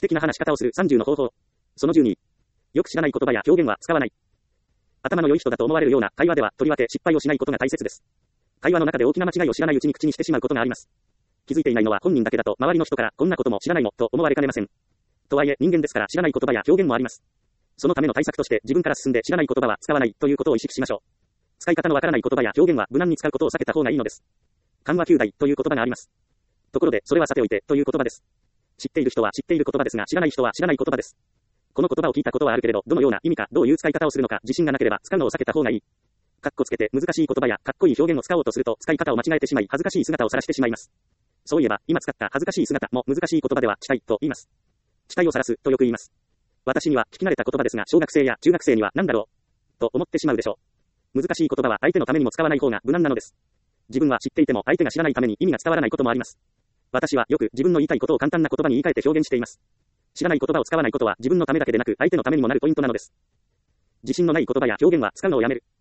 的な話し方をする30の方法。その12。よく知らない言葉や表現は使わない。頭の良い人だと思われるような会話では、とりわけ失敗をしないことが大切です。会話の中で大きな間違いを知らないうちに口にしてしまうことがあります。気づいていないのは本人だけだと、周りの人からこんなことも知らないのと思われかねません。とはいえ、人間ですから知らない言葉や表現もあります。そのための対策として自分から進んで知らない言葉は使わないということを意識しましょう。使い方のわからない言葉や表現は無難に使うことを避けた方がいいのです。緩和球大という言葉があります。ところで、それはさておいてという言葉です。知っている人は知っている言葉ですが、知らない人は知らない言葉です。この言葉を聞いたことはあるけれど、どのような意味か、どういう使い方をするのか、自信がなければ使うのを避けた方がいい。かっこつけて難しい言葉やかっこいい表現を使おうとすると、使い方を間違えてしまい、恥ずかしい姿を晒してしまいます。そういえば、今使った恥ずかしい姿も難しい言葉では、地帯と言います。地帯を晒すとよく言います。私には聞き慣れた言葉ですが、小学生や中学生には何だろうと思ってしまうでしょう。難しい言葉は相手のためにも使わない方が無難なのです。自分は知っていても相手が知らないために意味が伝わらないこともあります。私はよく自分の言いたいことを簡単な言葉に言い換えて表現しています。知らない言葉を使わないことは自分のためだけでなく相手のためにもなるポイントなのです。自信のない言葉や表現は使うのをやめる。